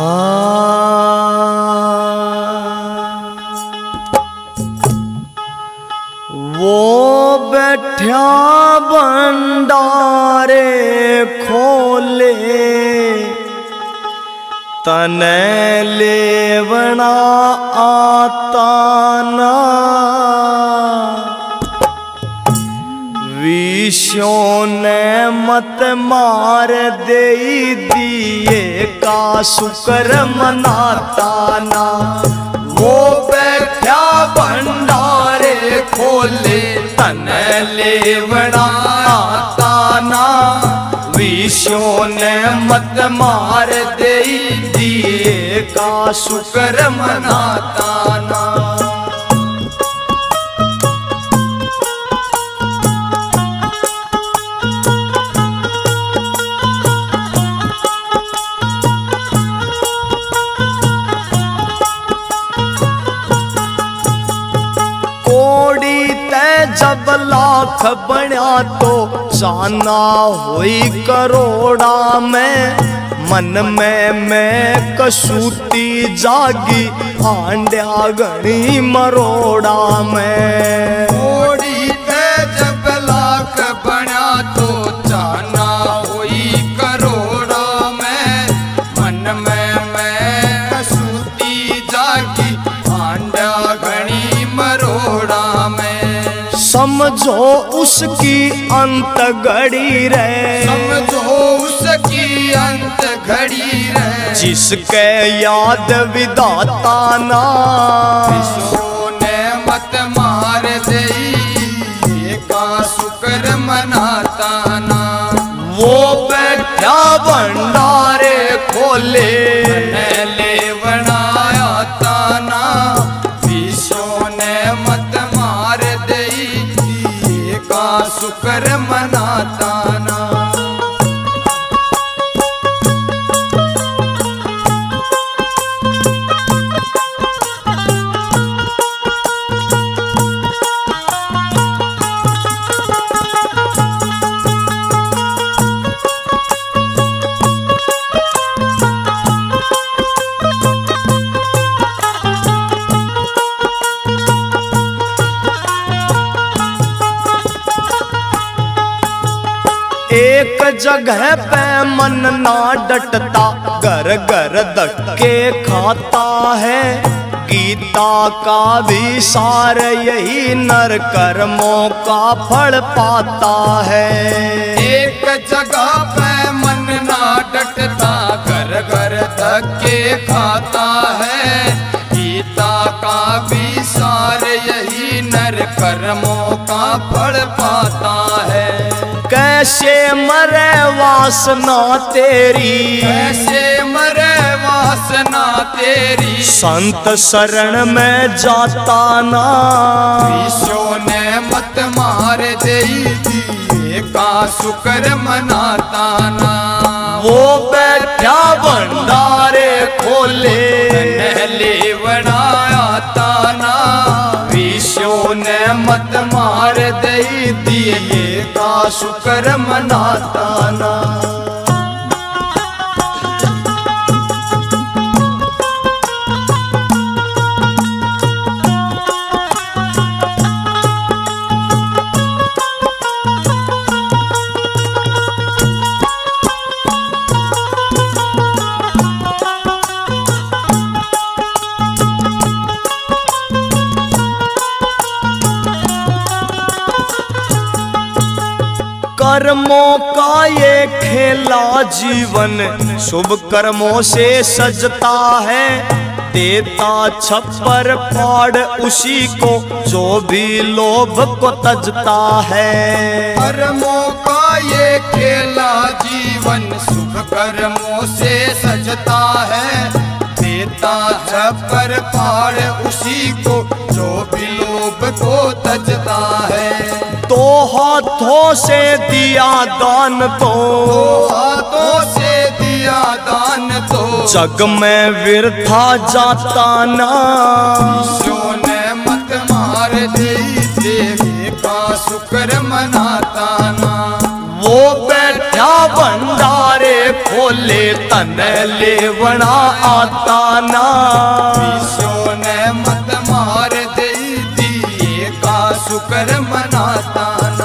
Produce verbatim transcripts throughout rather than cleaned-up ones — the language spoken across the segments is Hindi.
वो बैठा भंडारे खोले तने लेवना आता ना विषों ने मत मार दे दिए का शुक्र मनाता ना। वो बैठा भंडारे खोले तने लेवना आता ना विषों ने मत मार दे दिए का शुक्र मनाता ना। जब लाख बना तो जाना होई करोड़ा में मन में मैं कसूती जागी आंड्या गणी मरोड़ा में। कोड़ी ते जब लाख बना तो जाना होई करोड़ा में मन में मैं कसूती जागी आंड्या गणी मरोड़ा में। समझो उसकी अंत घड़ी रे समझो उसकी अंत घड़ी रे जिसके याद विदाता ना विषों ने मत मार दे का शुक्र मनाता ना। वो बैठा भंडारे खोले ले बनायाता ना विषों ने मत मार दे का शुक्र मनाता ना। एक जगह पे मन ना डटता घर घर धक्के खाता है। गीता का भी सार यही नर कर्मों का फल पाता है। एक जगह पे मन ना डटता घर घर धक्के खाता है। गीता का भी सार यही नर कर्मों का फल पाता है। कैसे मरे वासना तेरी कैसे मरे वासना तेरी संत शरण में जाता ना विषों ने मत मार दे का शुक्र मनाता ना। वो बैठा भंडारे खोले नहले बनायाता ना विषों ने मत मार दे दिए का शुक्र मनाता ना। कर्मों का ये खेला जीवन शुभ कर्मों से सजता है। देता छप्पर फाड़ उसी को जो भी लोभ को तजता है। कर्मों का ये खेला जीवन शुभ कर्मों से सजता है। देता छप्पर फाड़ उसी को जो भी लोभ को तजता है। तो हाथों से दिया दान तो हाथों से दिया दान तो जग में व्यर्था जाता ना। विषों ने मत मार दे का शुक्र मनाता ना। वो बैठा भंडारे खोले तन लेवना आता ना। विश्व ने मत मार दे दिए का शुक्र मनाता ना।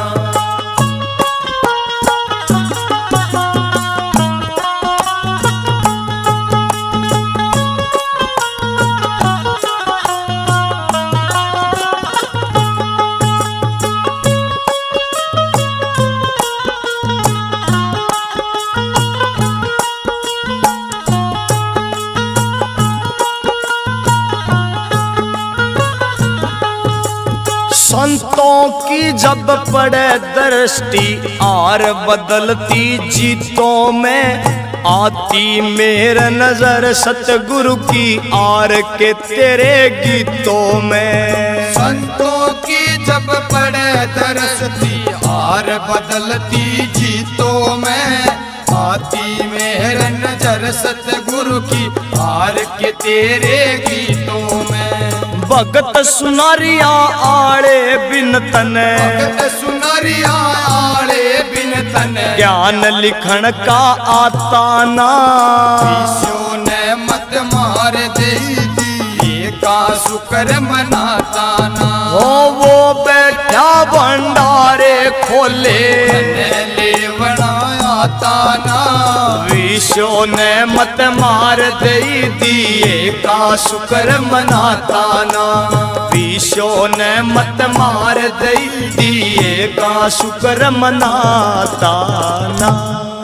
संतों की जब पड़े दृष्टि आर बदलती जीतों में, आती मेरा नजर सतगुरु की आर के तेरे गीतों में। संतों की जब पड़े दरसती आर बदलती जीतों में, आती मेरा नजर सतगुरु की आर के तेरे गीतों में। भगत सुनारिया आड़े बिन तने, भगत सुनारिया आड़े बिन तने, ज्ञान लिखण का आता ना। विश्व ने मत मार दे दिए का शुक्र मनाता ना। हो वो बैठा भंडारे खोले लेवना आता ना। विश्व ने मत मार दे दिए का शुक्र मनाता ना। विश्व ने मत मार दे दिए का शुक्र मनाता ना।